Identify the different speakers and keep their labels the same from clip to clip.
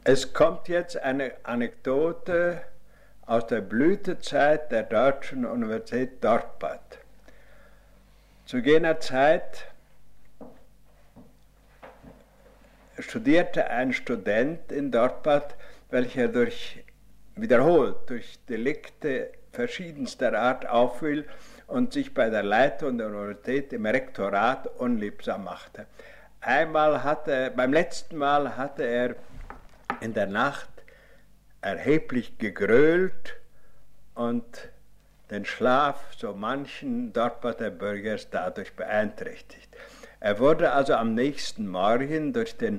Speaker 1: Es kommt jetzt eine Anekdote aus der Blütezeit der Deutschen Universität Dorpat. Zu jener Zeit studierte ein Student in Dorpat, welcher wiederholt durch Delikte verschiedenster Art auffiel und sich bei der Leitung der Universität im Rektorat unliebsam machte. Beim letzten Mal hatte er in der Nacht erheblich gegrölt und den Schlaf so manchen Dorpater Bürgers dadurch beeinträchtigt. Er wurde also am nächsten Morgen durch den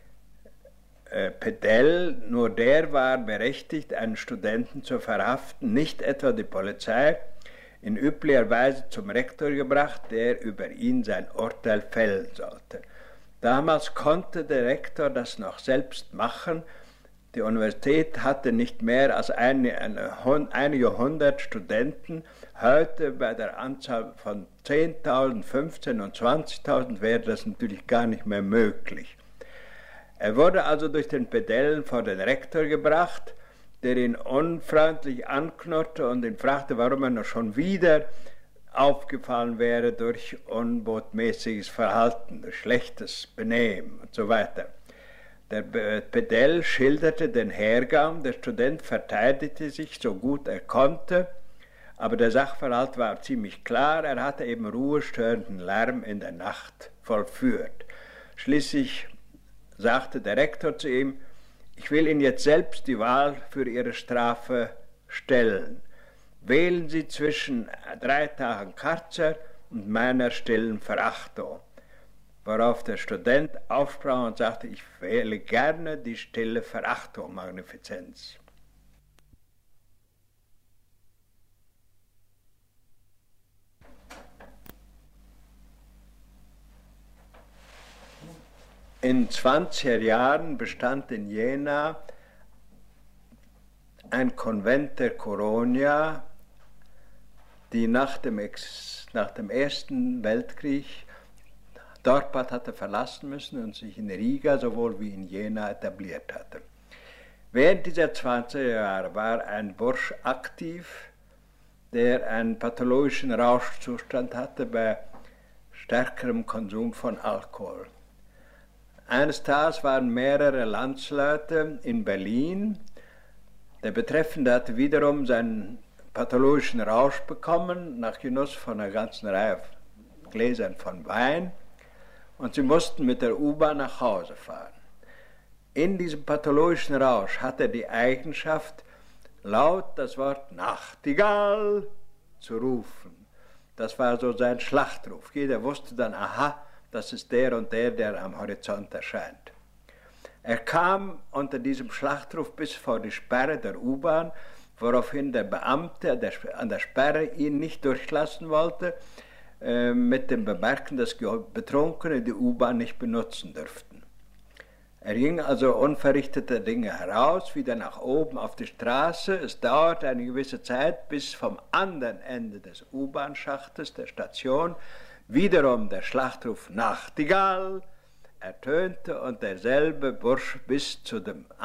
Speaker 1: Pedell, nur der war berechtigt, einen Studenten zu verhaften, nicht etwa die Polizei, in üblicher Weise zum Rektor gebracht, der über ihn sein Urteil fällen sollte. Damals konnte der Rektor das noch selbst machen. Die Universität hatte nicht mehr als einige hundert Studenten. Heute bei der Anzahl von 10.000, 15.000 und 20.000 wäre das natürlich gar nicht mehr möglich. Er wurde also durch den Pedellen vor den Rektor gebracht, der ihn unfreundlich anknurrte und ihn fragte, warum er noch schon wieder aufgefallen wäre durch unbotmäßiges Verhalten, durch schlechtes Benehmen und so weiter. Der Pedell schilderte den Hergang, der Student verteidigte sich so gut er konnte, aber der Sachverhalt war ziemlich klar, er hatte eben ruhestörenden Lärm in der Nacht vollführt. Schließlich sagte der Rektor zu ihm, ich will Ihnen jetzt selbst die Wahl für Ihre Strafe stellen. Wählen Sie zwischen 3 Tagen Karzer und meiner stillen Verachtung. Worauf der Student aufsprang und sagte, ich wähle gerne die stille Verachtung, Magnifizenz. In 20er Jahren bestand in Jena ein Konvent der Koronia, die nach dem Ersten Weltkrieg Dorpat hatte verlassen müssen und sich in Riga sowohl wie in Jena etabliert hatte. Während dieser 20er Jahre war ein Bursch aktiv, der einen pathologischen Rauschzustand hatte bei stärkerem Konsum von Alkohol. Eines Tages waren mehrere Landsleute in Berlin. Der Betreffende hatte wiederum seinen pathologischen Rausch bekommen, nach Genuss von einer ganzen Reihe Gläsern von Wein. Und sie mussten mit der U-Bahn nach Hause fahren. In diesem pathologischen Rausch hat er die Eigenschaft, laut das Wort Nachtigall zu rufen. Das war so sein Schlachtruf. Jeder wusste dann, aha, das ist der und der am Horizont erscheint. Er kam unter diesem Schlachtruf bis vor die Sperre der U-Bahn, woraufhin der Beamte an der Sperre ihn nicht durchlassen wollte, mit dem Bemerken, dass Betrunkene die U-Bahn nicht benutzen dürften. Er ging also unverrichteter Dinge heraus, wieder nach oben auf die Straße. Es dauerte eine gewisse Zeit, bis vom anderen Ende des U-Bahn-Schachtes, der Station, wiederum der Schlachtruf Nachtigall ertönte und derselbe Bursch bis zur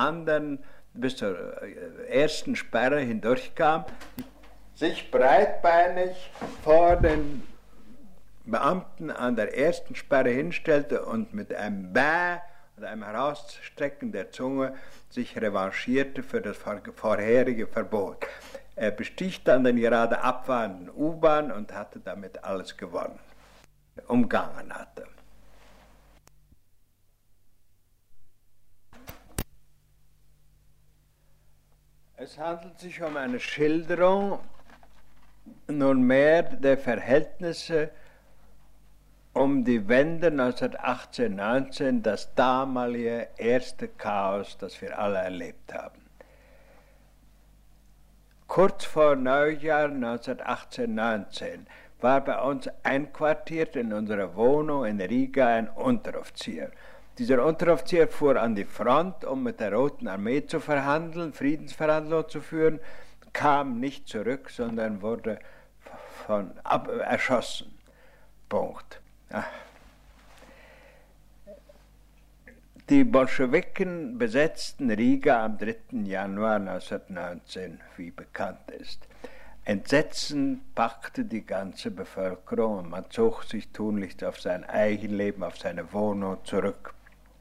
Speaker 1: ersten Sperre hindurchkam, sich breitbeinig vor den Beamten an der ersten Sperre hinstellte und mit einem Bäh und einem Herausstrecken der Zunge sich revanchierte für das vorherige Verbot. Er bestieg dann den gerade abfahrenden U-Bahn und hatte damit alles gewonnen, umgangen hatte. Es handelt sich um eine Schilderung nunmehr der Verhältnisse um die Wende 1918-19, das damalige erste Chaos, das wir alle erlebt haben. Kurz vor Neujahr 1918-19 war bei uns einquartiert in unserer Wohnung in Riga ein Unteroffizier. Dieser Unteroffizier fuhr an die Front, um mit der Roten Armee zu verhandeln, Friedensverhandlungen zu führen, kam nicht zurück, sondern wurde erschossen. Punkt. Die Bolschewiken besetzten Riga am 3. Januar 1919, wie bekannt ist. Entsetzen packte die ganze Bevölkerung und man zog sich tunlichst auf sein Eigenleben, auf seine Wohnung zurück.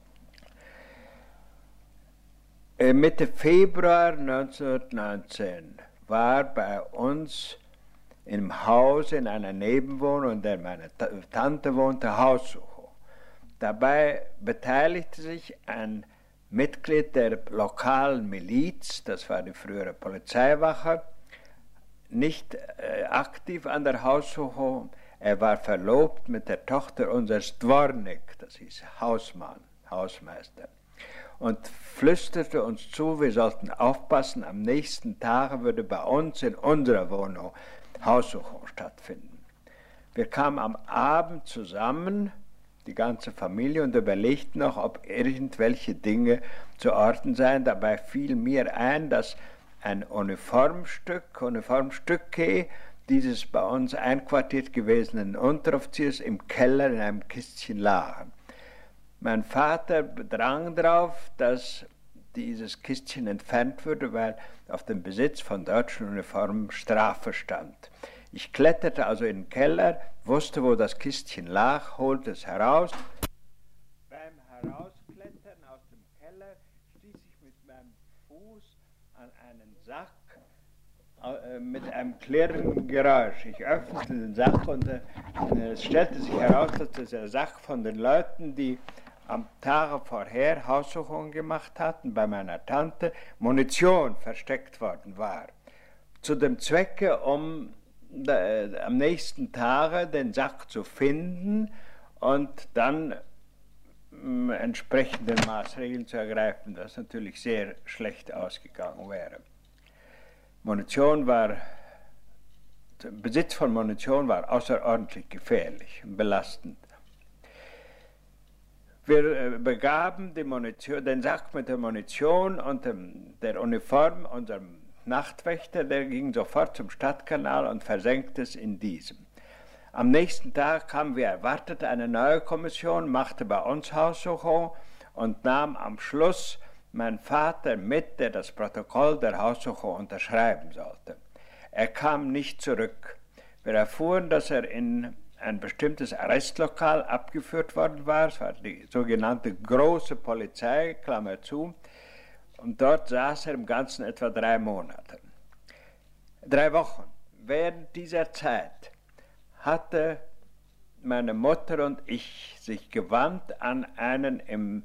Speaker 1: Mitte Februar 1919 war bei uns im Haus, in einer Nebenwohnung, in der meine Tante wohnte, Haussuchung. Dabei beteiligte sich ein Mitglied der lokalen Miliz, das war die frühere Polizeiwache, nicht aktiv an der Haussuchung. Er war verlobt mit der Tochter unseres Dwornik, das hieß Hausmann, Hausmeister, und flüsterte uns zu, wir sollten aufpassen, am nächsten Tag würde bei uns in unserer Wohnung Haussuchung stattfinden. Wir kamen am Abend zusammen, die ganze Familie, und überlegten noch, ob irgendwelche Dinge zu orten seien. Dabei fiel mir ein, dass ein Uniformstücke dieses bei uns einquartiert gewesenen Unteroffiziers im Keller in einem Kistchen lagen. Mein Vater bedrang darauf, dass dieses Kistchen entfernt würde, weil auf dem Besitz von deutschen Uniformen Strafe stand. Ich kletterte also in den Keller, wusste, wo das Kistchen lag, holte es heraus. Beim Herausklettern aus dem Keller stieß ich mit meinem Fuß an einen Sack mit einem klirrenden Geräusch. Ich öffnete den Sack und es stellte sich heraus, dass das der Sack von den Leuten, die am Tage vorher Haussuchungen gemacht hatten, bei meiner Tante, Munition versteckt worden war. Zu dem Zwecke, um am nächsten Tage den Sack zu finden und dann entsprechende Maßregeln zu ergreifen, das natürlich sehr schlecht ausgegangen wäre. Besitz von Munition war außerordentlich gefährlich und belastend. Wir begaben den Sack mit der Munition und der Uniform unserem Nachtwächter, der ging sofort zum Stadtkanal und versenkte es in diesem. Am nächsten Tag kam wie erwartet eine neue Kommission, machte bei uns Haussuchung und nahm am Schluss meinen Vater mit, der das Protokoll der Haussuchung unterschreiben sollte. Er kam nicht zurück. Wir erfuhren, dass er in ein bestimmtes Arrestlokal abgeführt worden war, es war die sogenannte große Polizei, Klammer zu, und dort saß er im Ganzen etwa 3 Wochen. Während dieser Zeit hatte meine Mutter und ich sich gewandt an einen im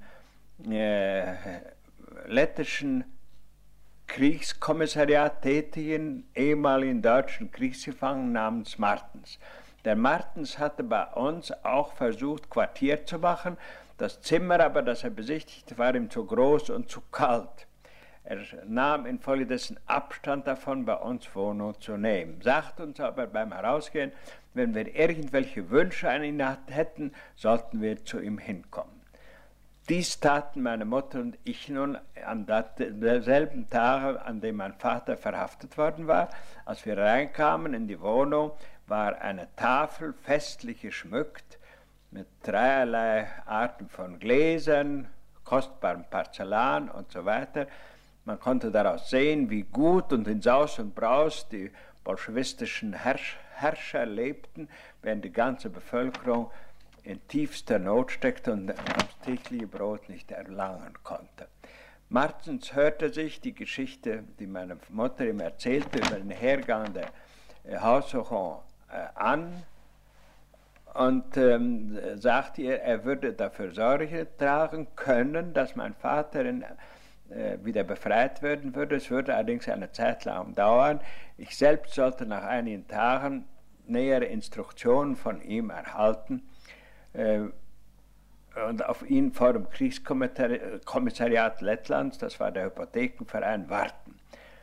Speaker 1: lettischen Kriegskommissariat tätigen ehemaligen deutschen Kriegsgefangenen namens Martens. Der Martens hatte bei uns auch versucht, Quartier zu machen. Das Zimmer aber, das er besichtigte, war ihm zu groß und zu kalt. Er nahm infolgedessen Abstand davon, bei uns Wohnung zu nehmen, sagte uns aber beim Herausgehen, wenn wir irgendwelche Wünsche an ihn hätten, sollten wir zu ihm hinkommen. Dies taten meine Mutter und ich nun an derselben Tage, an dem mein Vater verhaftet worden war. Als wir reinkamen in die Wohnung, war eine Tafel festlich geschmückt mit 3 Arten von Gläsern, kostbarem Porzellan und so weiter. Man konnte daraus sehen, wie gut und in Saus und Braus die bolschewistischen Herrscher lebten, während die ganze Bevölkerung in tiefster Not steckte und das tägliche Brot nicht erlangen konnte. Martens hörte sich die Geschichte, die meine Mutter ihm erzählte, über den Hergang der Haussuchung an und sagte ihr, er würde dafür Sorge tragen können, dass mein Vater wieder befreit werden würde. Es würde allerdings eine Zeit lang dauern. Ich selbst sollte nach einigen Tagen nähere Instruktionen von ihm erhalten und auf ihn vor dem Kriegskommissariat Lettlands, das war der Hypothekenverein, warten.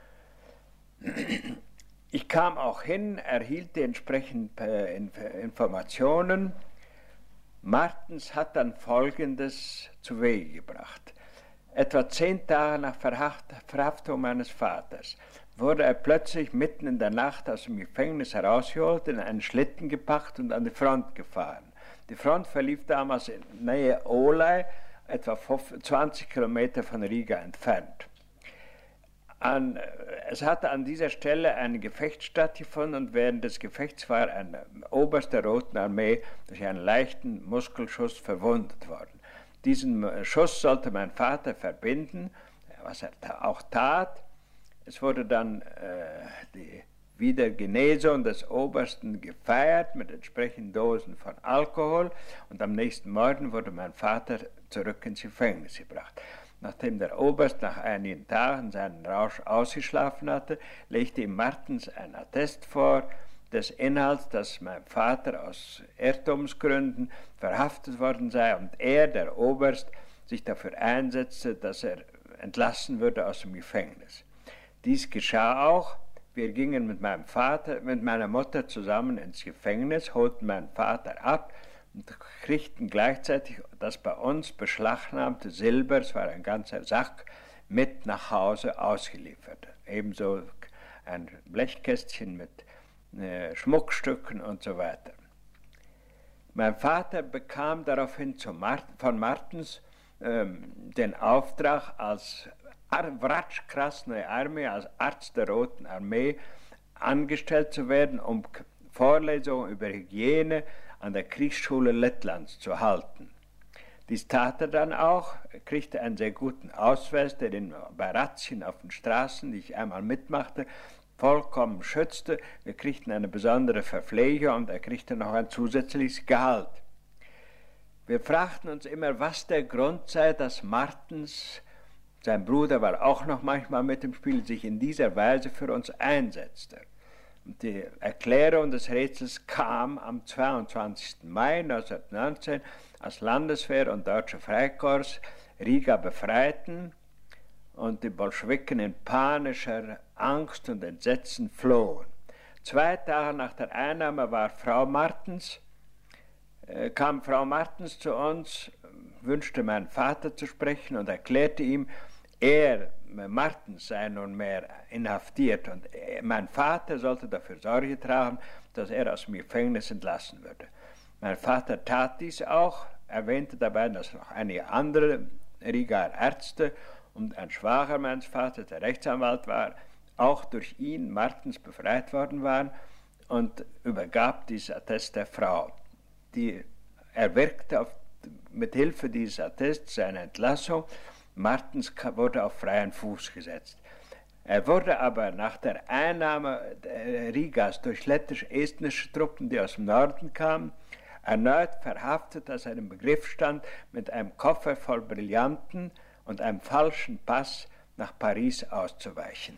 Speaker 1: Ich kam auch hin, erhielt die entsprechenden Informationen. Martens hat dann Folgendes zu Wege gebracht. Etwa 10 Tage nach Verhaftung meines Vaters wurde er plötzlich mitten in der Nacht aus dem Gefängnis herausgeholt, in einen Schlitten gepackt und an die Front gefahren. Die Front verlief damals in Nähe Oley,
Speaker 2: etwa 20 Kilometer von Riga entfernt. Es hatte an dieser Stelle ein Gefecht stattgefunden und während des Gefechts war ein Oberst der Roten Armee durch einen leichten Muskelschuss verwundet worden. Diesen Schuss sollte mein Vater verbinden, was er auch tat. Es wurde dann die Wiedergenesung des Obersten gefeiert mit entsprechenden Dosen von Alkohol und am nächsten Morgen wurde mein Vater zurück ins Gefängnis gebracht. Nachdem der Oberst nach einigen Tagen seinen Rausch ausgeschlafen hatte, legte ihm Martens ein Attest vor, des Inhalts, dass mein Vater aus Irrtumsgründen verhaftet worden sei und er, der Oberst, sich dafür einsetzte, dass er entlassen würde aus dem Gefängnis. Dies geschah auch. Wir gingen mit meiner Mutter zusammen ins Gefängnis, holten meinen Vater ab und kriegten gleichzeitig das bei uns beschlagnahmte Silber, es war ein ganzer Sack, mit nach Hause ausgeliefert. Ebenso ein Blechkästchen mit Schmuckstücken und so weiter. Mein Vater bekam daraufhin von Martens den Auftrag, als Vratch Krasnoye Armee, als Arzt der Roten Armee, angestellt zu werden, um Vorlesungen über Hygiene an der Kriegsschule Lettlands zu halten. Dies tat er dann auch. Er kriegte einen sehr guten Ausweis, der ihn bei Razzien auf den Straßen, die ich einmal mitmachte, vollkommen schützte. Wir kriegten eine besondere Verpflegung und er kriegte noch ein zusätzliches Gehalt. Wir fragten uns immer, was der Grund sei, dass Martens, sein Bruder war auch noch manchmal mit im Spiel, sich in dieser Weise für uns einsetzte. Und die Erklärung des Rätsels kam am 22. Mai 1919, als Landeswehr und Deutsche Freikorps Riga befreiten und die Bolschewiken in panischer Angst und Entsetzen flohen. 2 Tage nach der Einnahme kam Frau Martens zu uns, wünschte meinen Vater zu sprechen und erklärte ihm, Martens sei nunmehr inhaftiert und mein Vater sollte dafür Sorge tragen, dass er aus dem Gefängnis entlassen würde. Mein Vater tat dies auch, erwähnte dabei, dass noch einige andere Rigaer Ärzte und ein Schwager meines Vaters, der Rechtsanwalt war, auch durch ihn, Martens, befreit worden waren und übergab dieses Attest der Frau. Die erwirkte mit Hilfe dieses Attests seine Entlassung. Martens wurde auf freien Fuß gesetzt. Er wurde aber nach der Einnahme Rigas durch lettisch-estnische Truppen, die aus dem Norden kamen, erneut verhaftet, als er im Begriff stand, mit einem Koffer voll Brillanten und einem falschen Pass nach Paris auszuweichen.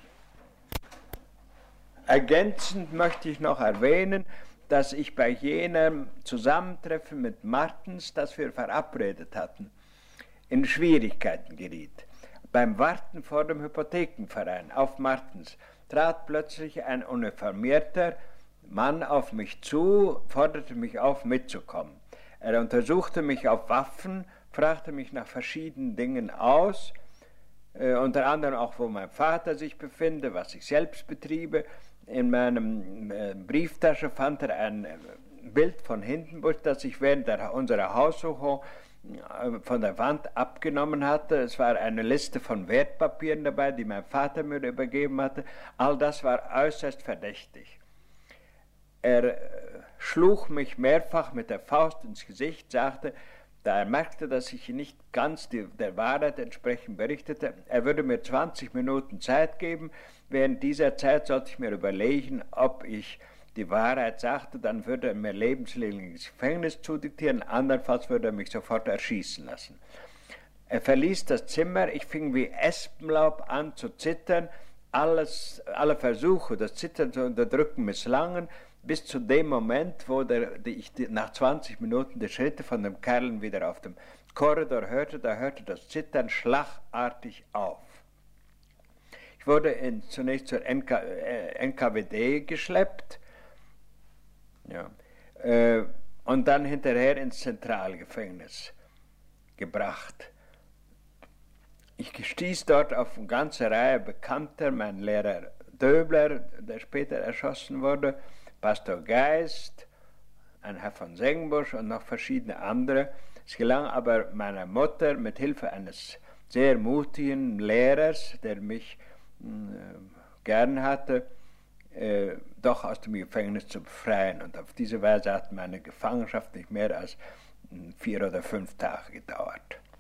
Speaker 2: Ergänzend möchte ich noch erwähnen, dass ich bei jenem Zusammentreffen mit Martens, das wir verabredet hatten, in Schwierigkeiten geriet. Beim Warten vor dem Hypothekenverein auf Martens trat plötzlich ein uniformierter Mann auf mich zu, forderte mich auf, mitzukommen. Er untersuchte mich auf Waffen, fragte mich nach verschiedenen Dingen aus, unter anderem auch, wo mein Vater sich befinde, was ich selbst betriebe. In meinem Brieftasche fand er ein Bild von Hindenburg, das ich während unserer Haussuchung von der Wand abgenommen hatte. Es war eine Liste von Wertpapieren dabei, die mein Vater mir übergeben hatte. All das war äußerst verdächtig. Er schlug mich mehrfach mit der Faust ins Gesicht, sagte, da er merkte, dass ich nicht ganz der Wahrheit entsprechend berichtete, er würde mir 20 Minuten Zeit geben. Während dieser Zeit sollte ich mir überlegen, ob ich die Wahrheit sagte, dann würde er mir lebenslängliches Gefängnis zudiktieren, andernfalls würde er mich sofort erschießen lassen. Er verließ das Zimmer, ich fing wie Espenlaub an zu zittern, alle Versuche, das Zittern zu unterdrücken, misslangen, bis zu dem Moment, wo ich nach 20 Minuten die Schritte von dem Kerl wieder auf dem Korridor hörte, da hörte das Zittern schlagartig auf. Ich wurde zunächst zur NKWD geschleppt, ja, und dann hinterher ins Zentralgefängnis gebracht. Ich stieß dort auf eine ganze Reihe Bekannter, mein Lehrer Döbler, der später erschossen wurde, Pastor Geist, ein Herr von Sengenbusch und noch verschiedene andere, Es gelang aber meiner Mutter mit Hilfe eines sehr mutigen Lehrers, der mich gern hatte, doch aus dem Gefängnis zu befreien. Und auf diese Weise hat meine Gefangenschaft nicht mehr als 4 oder 5 Tage gedauert.